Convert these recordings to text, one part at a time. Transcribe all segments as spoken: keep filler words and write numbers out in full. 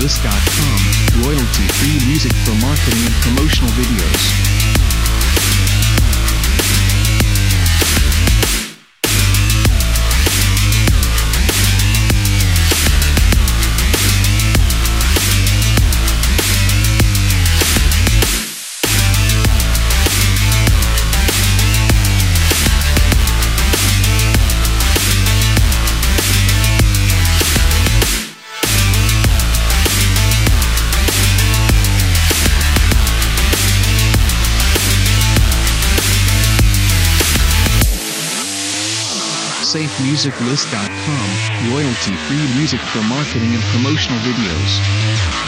List dot com, royalty-free music for marketing and promotional videos. Safe Music List dot com, royalty-free music for marketing and promotional videos.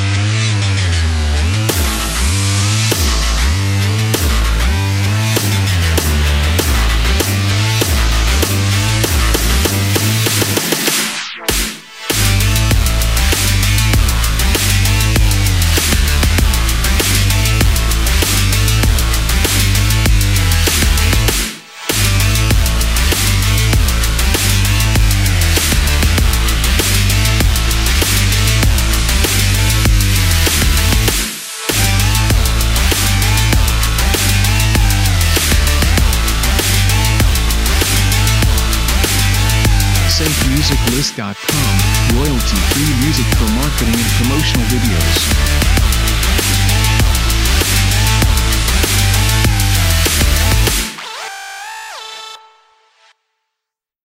Safe Music List dot com, royalty-free music for marketing and promotional videos.